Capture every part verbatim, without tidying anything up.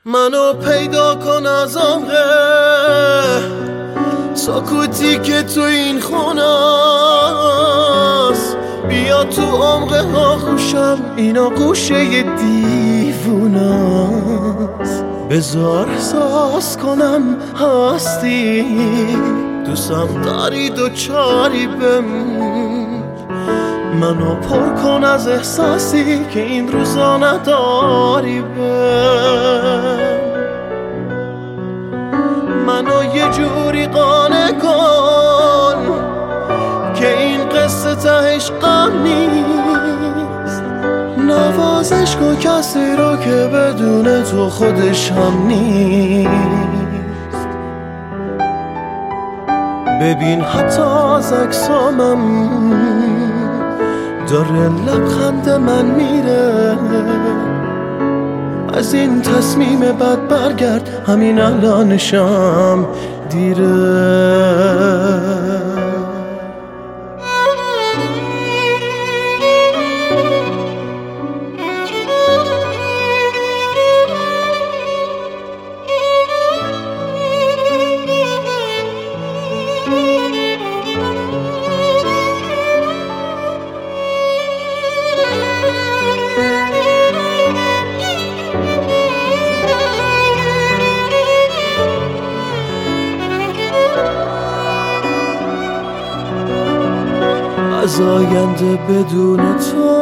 منو پیدا کن از عمق سکوتی که تو این خونه است. بیا تو عمق آغوشم، اینا گوشه دیووناست. بذار احساس کنم هستی، دوستم داری دوچاری بمون. منو پر کن از احساسی که این روزا نداری بم. منو یه جوری قانع کن که این قصه تهش غم نیست. نوازش کن کسی رو که بدون تو خودش هم نیست. ببین حتی از عکسامم داره لبخند من میره. از این تصمیم بد برگرد، همین الانشم دیره. از آینده بدون تو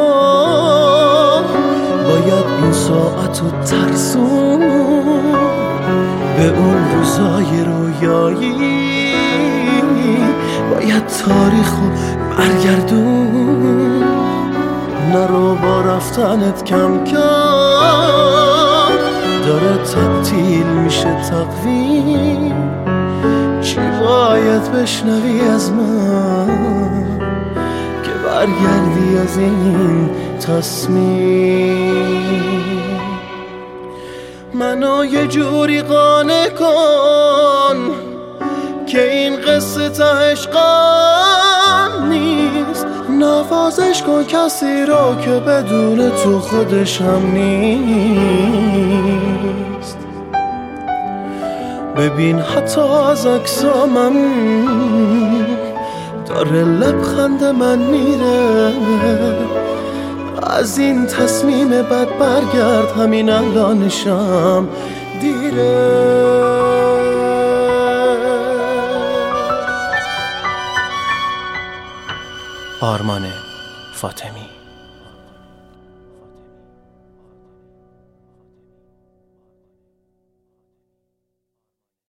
باید این ساعتو ترسون به اون روزای رویایی. باید تاریخو برگردون. نرو با رفتنت کم کم داره تبدیل میشه تقویم. چی باید بشنوی از من که برگردی از این تصمیم؟ منو یه جوری قانع کن که این قصه تهش غم نیست. نوازش کن کسی رو که بدون تو خودش هم نیست. ببین حتی از عکسامم داره لبخند من میره. از این تصمیم بد برگرد، همین الانشم دیره. آرمان فاطمی.